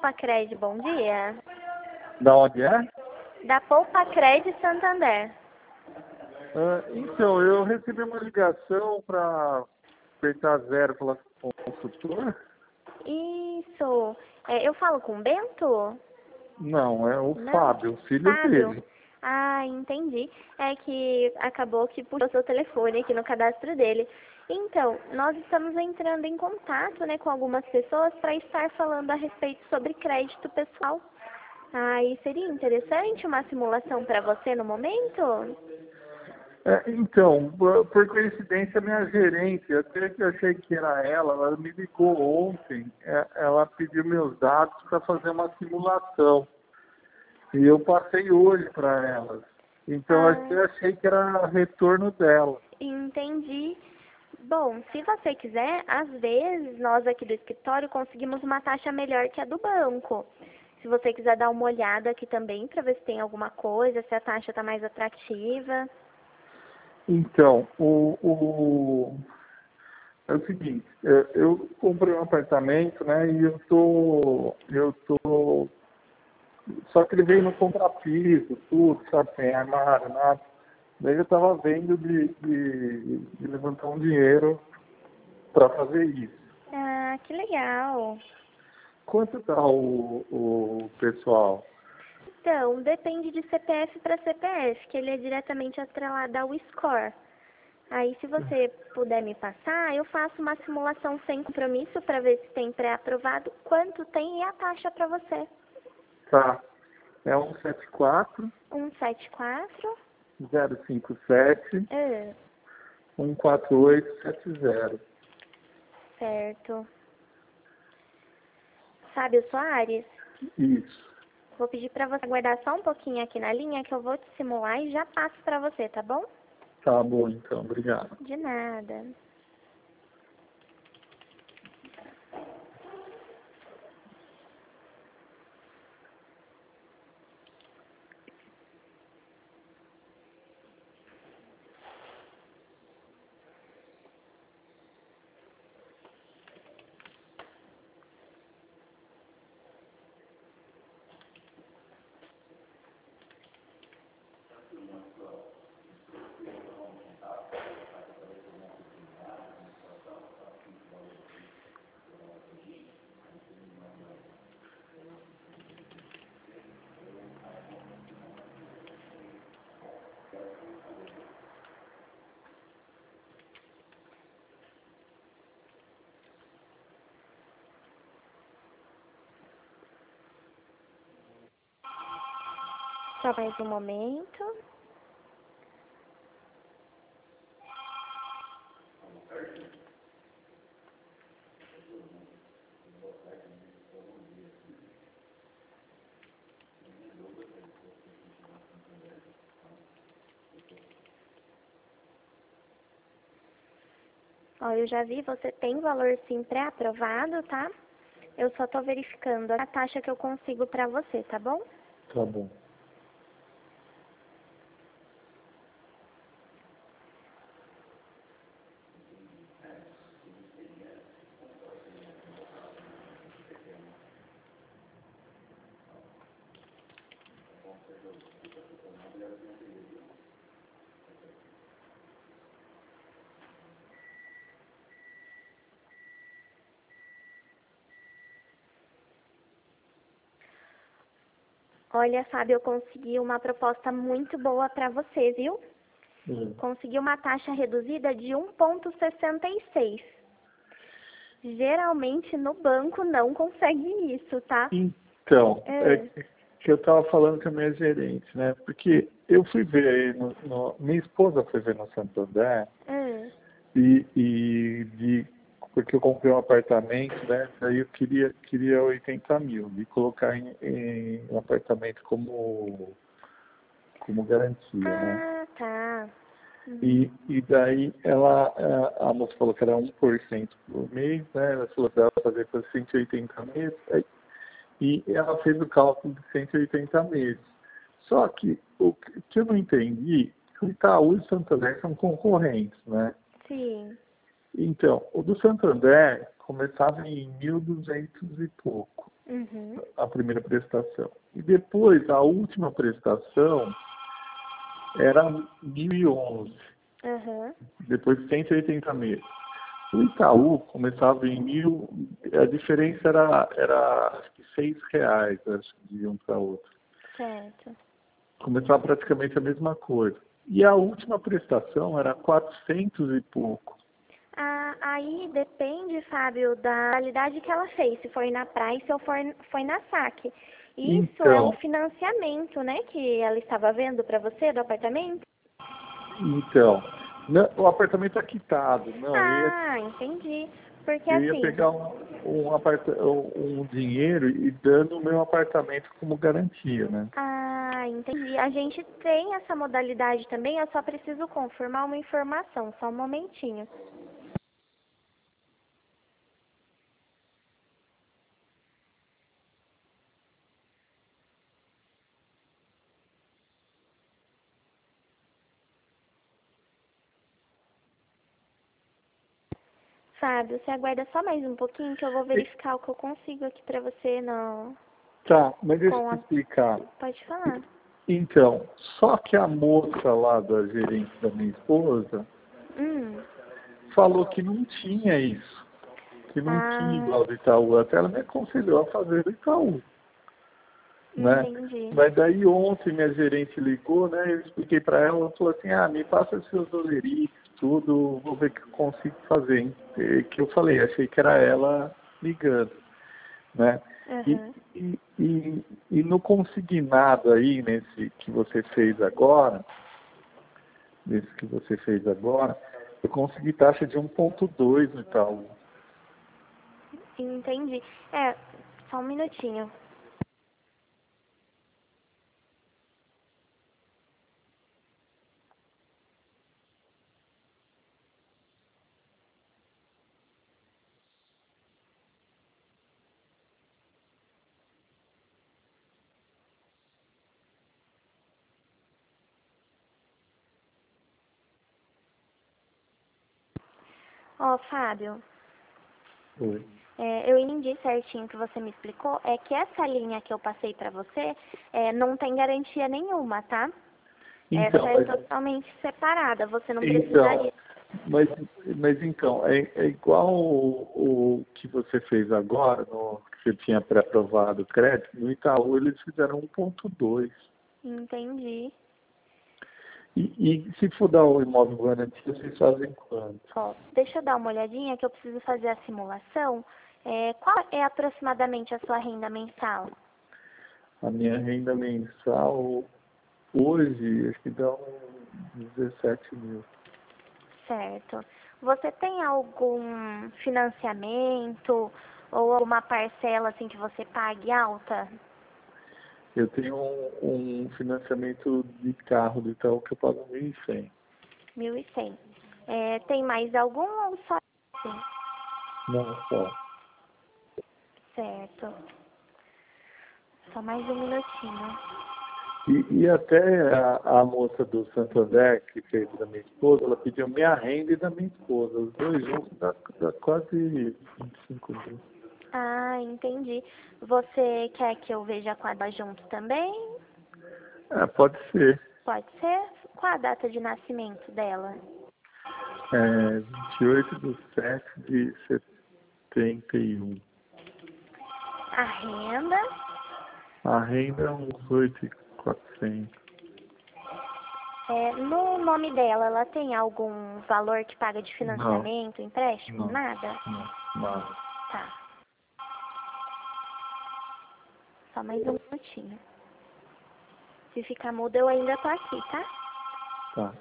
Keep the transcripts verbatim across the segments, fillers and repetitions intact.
Poupa-Cred, bom dia. Da onde é? Da Poupa-Cred Santander. Ah, então, eu recebi uma ligação para apertar zero pela consultora. Isso. É, eu falo com o Bento? Não, é o Não. Fábio, o filho Fábio? dele. Ah, entendi. É que acabou que puxou seu telefone aqui no cadastro dele. Então, nós estamos entrando em contato, né, com algumas pessoas para estar falando a respeito sobre crédito pessoal. Aí seria interessante uma simulação para você no momento? É, então, por por coincidência, minha gerente, até que eu achei que era ela, ela me ligou ontem, é, ela pediu meus dados para fazer uma simulação. E eu passei hoje para ela. Então, Ah, até achei que era retorno dela. entendi. Bom, se você quiser, às vezes nós aqui do escritório conseguimos uma taxa melhor que a do banco. Se você quiser dar uma olhada aqui também para ver se tem alguma coisa, se a taxa está mais atrativa. Então, o, o, é o seguinte, é, eu comprei um apartamento, né, e eu tô, eu tô, só que ele veio no contrapiso, tudo, sabe, sem armário, nada. Daí eu tava vendo de, de, de levantar um dinheiro para fazer isso. Ah, que legal. Quanto tá o, o pessoal? Então, depende de C P F para C P F, que ele é diretamente atrelado ao score. Aí, se você puder me passar, eu faço uma simulação sem compromisso para ver se tem pré-aprovado, quanto tem e a taxa para você. Tá, é um sete quatro, um sete quatro. zero cinco sete, Ah, um quatro oito sete zero. certo. Fábio Soares, Isso. vou pedir para você aguardar só um pouquinho aqui na linha que eu vou te simular e já passo para você, tá bom? Tá bom, então. Obrigado. De nada. Só mais um momento. Ó, eu já vi, você tem valor sim pré-aprovado, tá? Eu só tô verificando a taxa que eu consigo pra você, tá bom? Tá bom. Olha, Fábio, eu consegui uma proposta muito boa pra você, viu? Hum. Consegui uma taxa reduzida de um vírgula sessenta e seis. Geralmente no banco não consegue isso, tá? Então, é É. que eu estava falando com a minha gerente, né? Porque eu fui ver aí, no, no- minha esposa foi ver no Santander Hum. e, e de, porque eu comprei um apartamento, né? Daí eu queria, queria oitenta mil e colocar em, em um apartamento como, como garantia, né? Ah, tá. Uhum. E, e daí ela, a, a moça falou que era um por cento por mês, né? Ela falou que dava para fazer por cento e oitenta meses. Aí, e ela fez o cálculo de cento e oitenta meses. Só que o que eu não entendi, o Itaú e o Santander são concorrentes, né? Sim. Então, o do Santander começava em mil e duzentos e pouco. Uhum. a primeira prestação. E depois, a última prestação era mil e onze, Uhum. depois de cento e oitenta meses. O Itaú começava em mil, a diferença era, era acho que seis reais, acho que de um para outro. Certo. Começava praticamente a mesma coisa. E a última prestação era quatrocentos e pouco. Ah, aí depende, Fábio, da qualidade que ela fez, se foi na Price ou foi, foi na saque. Isso é um Então, financiamento, né, que ela estava vendo para você do apartamento? então, não, o apartamento é quitado, não, eu ia, Ah, entendi. Porque eu ia assim, pegar um, um, aparta, um, um dinheiro e dando o meu apartamento como garantia, né? ah, entendi. A gente tem essa modalidade também, eu só preciso confirmar uma informação, só um momentinho. Fábio, você aguarda só mais um pouquinho que eu vou E, verificar o que eu consigo aqui pra você no, tá, mas deixa eu com te a... explicar. Pode falar. Então, só que a moça lá da gerente da minha esposa Hum, falou que não tinha isso, que não tinha ah, igual do Itaú. Até ela me aconselhou a fazer do Itaú, né? entendi. Mas daí ontem minha gerente ligou, né? Eu expliquei para ela, ela falou assim, ah, me passa seus doleritos, tudo, vou ver o que eu consigo fazer. Hein? E que eu falei, achei que era ela ligando, né? E, Aham. e, e, e no consignado aí, nesse que você fez agora, nesse que você fez agora, eu consegui taxa de um ponto dois no Itaú. Entendi. É, só um minutinho. Ó, Fábio, Foi. é, eu entendi certinho o que você me explicou. É que essa linha que eu passei pra você é, não tem garantia nenhuma, tá? Essa Então, é mas, totalmente separada. Você não então, precisaria. mas, mas então, é, é igual o, o que você fez agora, no, que você tinha pré-aprovado o crédito, no Itaú eles fizeram um ponto dois. Entendi. E, e se for dar o imóvel garantia, vocês fazem quanto? Ó, deixa eu dar uma olhadinha que eu preciso fazer a simulação. É, qual é aproximadamente a sua renda mensal? A minha renda mensal hoje, acho que dá uns dezessete mil. Certo. Você tem algum financiamento ou alguma parcela assim que você pague alta? Eu tenho um, um financiamento de carro do Itaú que eu pago mil e cem. Mil e cem. É, tem mais algum ou só esse? Não só. Certo. Só mais um minutinho. E, e até a, a moça do Santander, que fez da minha esposa, ela pediu minha renda e da minha esposa. Os dois juntos dá, dá quase vinte e cinco mil. Ah, entendi. Você quer que eu veja a quadra junto também? É, pode ser. Pode ser? Qual a data de nascimento dela? É, vinte e oito de sete de setenta e um. A renda? A renda é uns oito mil e quatrocentos. É, no nome dela, ela tem algum valor que paga de Não, financiamento, empréstimo? não, Nada? não, nada. Tá. Só mais um minutinho. Se ficar mudo, eu ainda tô aqui, tá? Tá.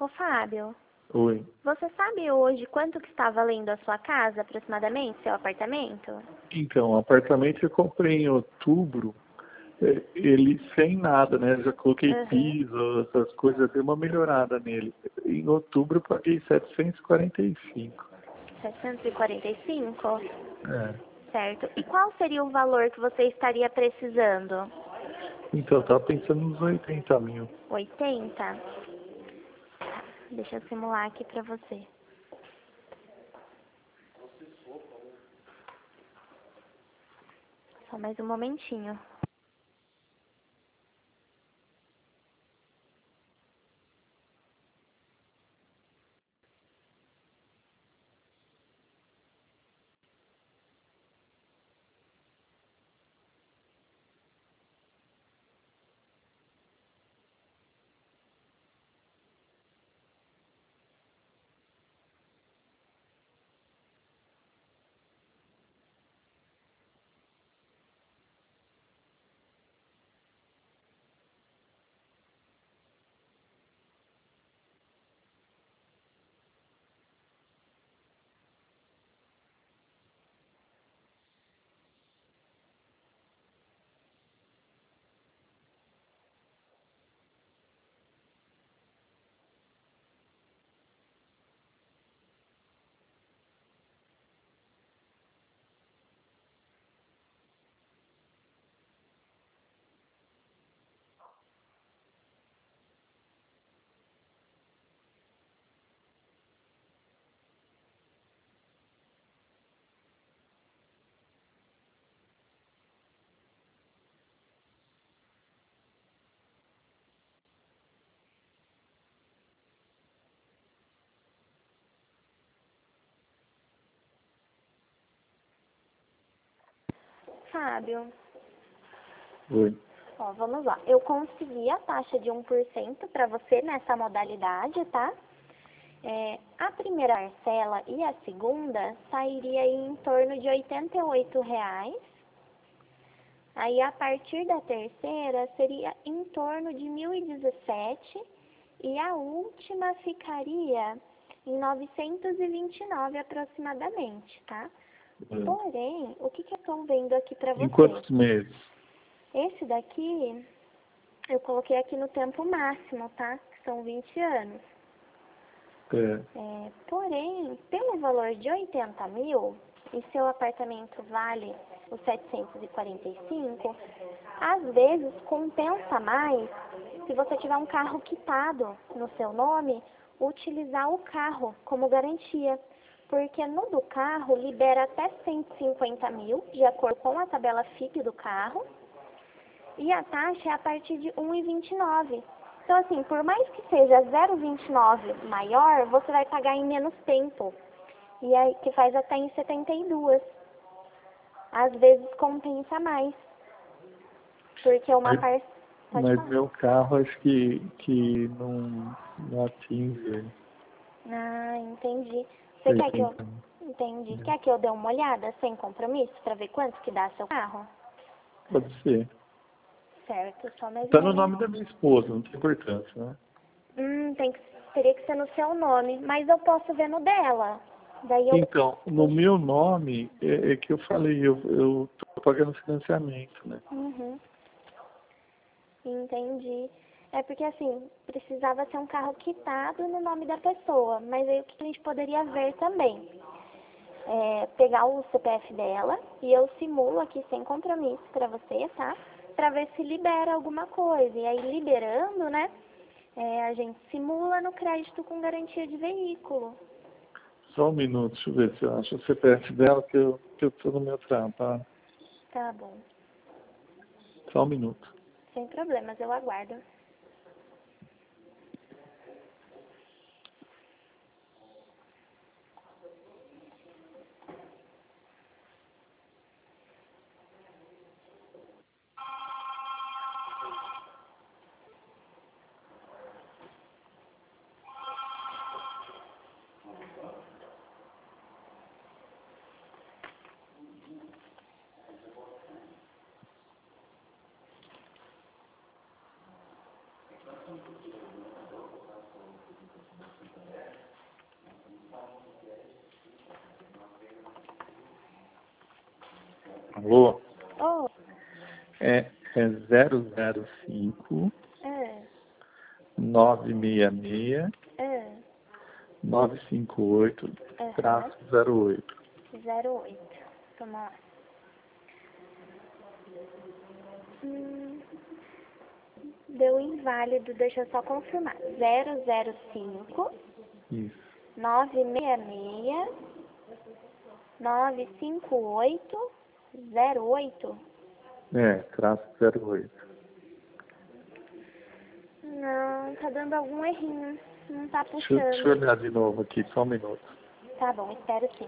Ô, Fábio, Oi. você sabe hoje quanto que está valendo a sua casa, aproximadamente, seu apartamento? Então, o apartamento eu comprei em outubro, é, ele sem nada, né? Eu já coloquei Uhum. piso, essas coisas, dei uma melhorada nele. Em outubro eu paguei setecentos e quarenta e cinco. setecentos e quarenta e cinco? É. Certo. E qual seria o valor que você estaria precisando? Então, eu tava pensando nos oitenta mil. oitenta? Deixa eu simular aqui pra você. Só mais um momentinho. Fábio, Oi. ó, vamos lá. Eu consegui a taxa de um por cento para você nessa modalidade, tá? É, a primeira parcela e a segunda sairia em torno de oitenta e oito reais. Aí a partir da terceira seria em torno de mil e dezessete e a última ficaria em novecentos e vinte e nove aproximadamente, tá? É. Porém, o que que eu estou vendo aqui para Em você? quantos meses? Esse daqui eu coloquei aqui no tempo máximo, tá? Que são vinte anos. É. É, porém, pelo valor de oitenta mil, e seu apartamento vale os setecentos e quarenta e cinco, às vezes compensa mais, se você tiver um carro quitado no seu nome, utilizar o carro como garantia. Porque no do carro libera até cento e cinquenta mil, de acordo com a tabela F I P do carro, e a taxa é a partir de um vírgula vinte e nove. Então, assim, por mais que seja zero vírgula vinte e nove maior, você vai pagar em menos tempo. E aí, que faz até em setenta e dois. Às vezes compensa mais. Porque uma Mas, par... Pode mas falar. meu carro acho que, que não, não atinge Ah, entendi. Você quer que eu... oitenta mil. Entendi. É. Quer que eu dê uma olhada sem compromisso para ver quanto que dá seu carro? Pode ser. Certo, só mais um Tá no momento. nome da minha esposa, não tem importância, né? Hum, tem que... teria que ser no seu nome. Mas eu posso ver no dela. Daí eu... Então, no meu nome, é, é que eu falei, eu, eu tô pagando financiamento, né? Uhum. Entendi. É porque assim, precisava ser um carro quitado no nome da pessoa, mas aí o que a gente poderia ver também? É pegar o C P F dela e eu simulo aqui sem compromisso pra você, tá? Pra ver se libera alguma coisa. E aí liberando, né? É, a gente simula no crédito com garantia de veículo. Só um minuto, deixa eu ver se eu acho o C P F dela, que eu, que eu tô no meu trabalho. Tá bom. Só um minuto. Sem problemas, eu aguardo. Alô? Oh, É, é zero zero cinco, é, nove seis seis, é, nove cinco oito, aham, traço zero oito. zero oito. Vamos lá. Hum, deu inválido, deixa eu só confirmar. Zero zero cinco, Isso. nove seis seis, nove cinco oito, zero oito. É, traço zero oito. Não, tá dando algum errinho. Não tá Deixa, eu- deixa eu puxando. olhar de novo aqui, só um minuto. Tá bom, espero sim.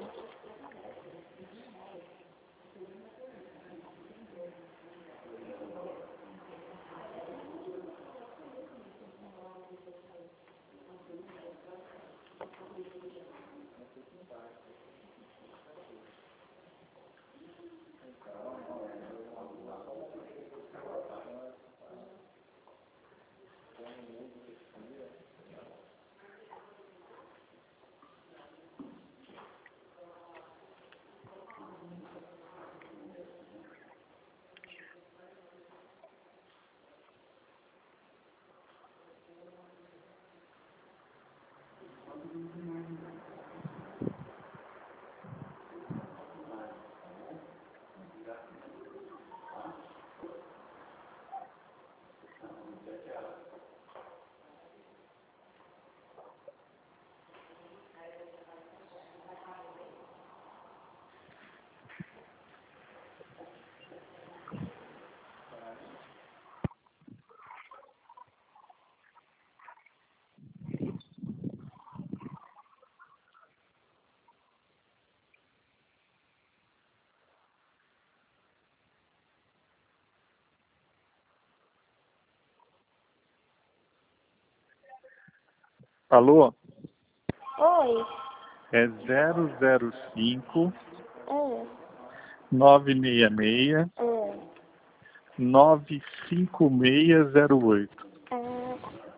Alô? Oi. É zero zero cinco, É, nove seis seis, é. nove cinco seis zero oito. Ah,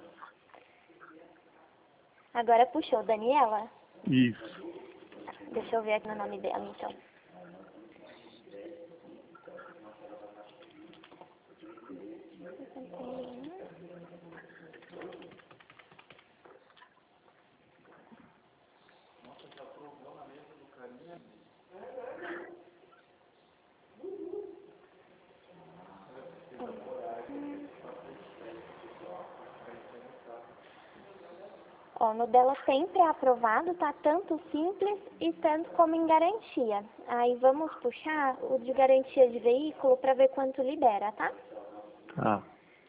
agora puxou, Daniela? Isso. Deixa eu ver aqui no nome dela, então. Ó, no dela sempre é aprovado, tá? Tanto simples e tanto como em garantia. Aí vamos puxar o de garantia de veículo para ver quanto libera, tá? Ah.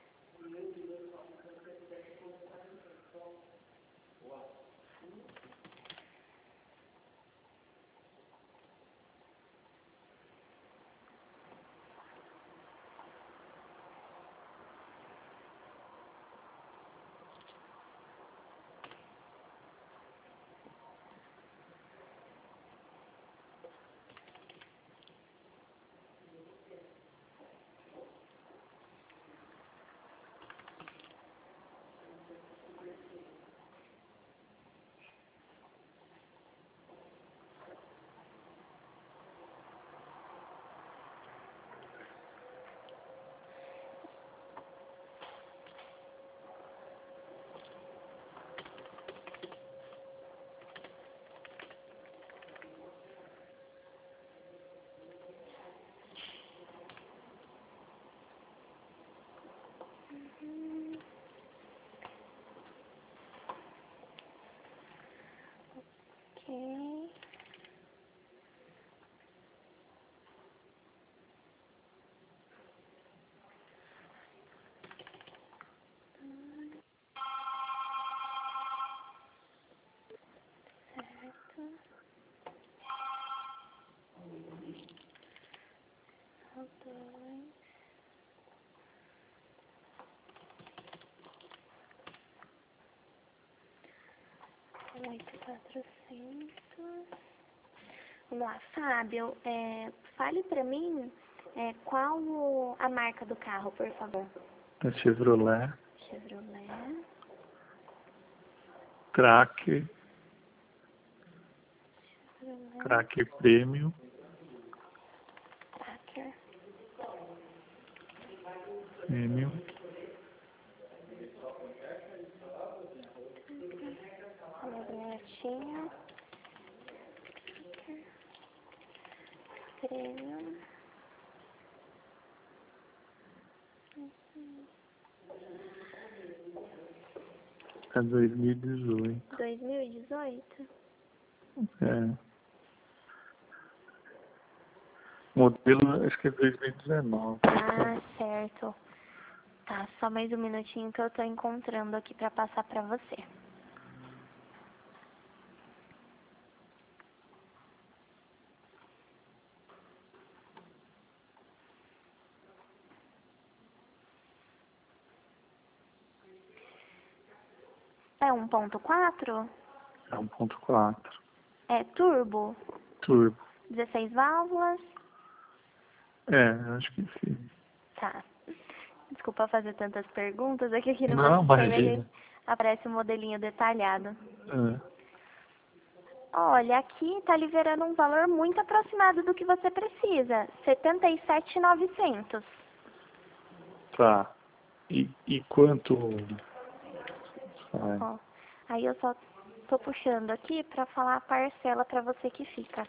Ok. Certo. Dois. Oito quatrocentos. Vamos lá, Fábio, é, fale para mim é, qual o- a marca do carro, por favor. É Chevrolet Chevrolet. Tracker, Tracker Premium, Tracker. Premium, Bonitinho. Premium. é dois mil e dezoito. dois mil e dezoito? É. Modelo, acho que é dois mil e dezenove. Ah, certo. Tá, só mais um minutinho que eu tô encontrando aqui pra passar pra você. É um ponto quatro? É um ponto quatro. É turbo? Turbo. dezesseis válvulas? É, acho que sim. Tá. Desculpa fazer tantas perguntas, é que aqui no meu Não, sistema imagina. ele aparece um modelinho detalhado. É. Olha, aqui tá liberando um valor muito aproximado do que você precisa. setenta e sete mil e novecentos. Tá. E, e quanto... Sai? Ó, aí eu só tô puxando aqui pra falar a parcela pra você que fica.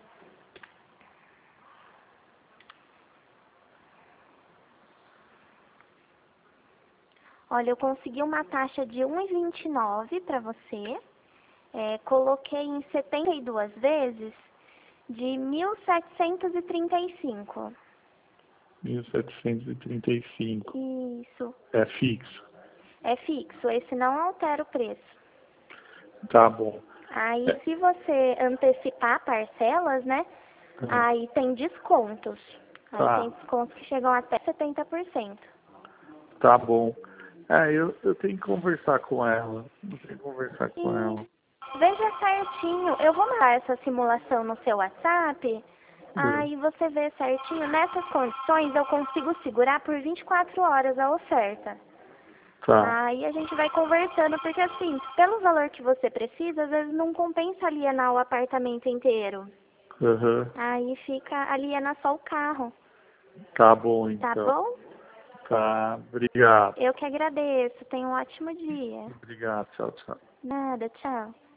Olha, eu consegui uma taxa de um vírgula vinte e nove para você. É, coloquei em setenta e duas vezes de mil setecentos e trinta e cinco. mil setecentos e trinta e cinco. Isso. É fixo. É fixo, esse não altera o preço. Tá bom. Aí, É. se você antecipar parcelas, né? É. Aí tem descontos. Aí Tá. tem descontos que chegam até setenta por cento. Tá bom. É, eu, eu tenho que conversar com ela. Eu tenho que conversar com ela. E veja certinho, eu vou mandar essa simulação no seu WhatsApp. Aí você vê certinho, nessas condições eu consigo segurar por vinte e quatro horas a oferta. Tá. Aí a gente vai conversando, porque assim, pelo valor que você precisa, às vezes não compensa alienar o apartamento inteiro. Uhum. Aí fica alienar só o carro. Tá bom, Tá então. bom? Tá. Obrigado. Eu que agradeço. Tenha um ótimo dia. Obrigado. Tchau, tchau. Nada, tchau.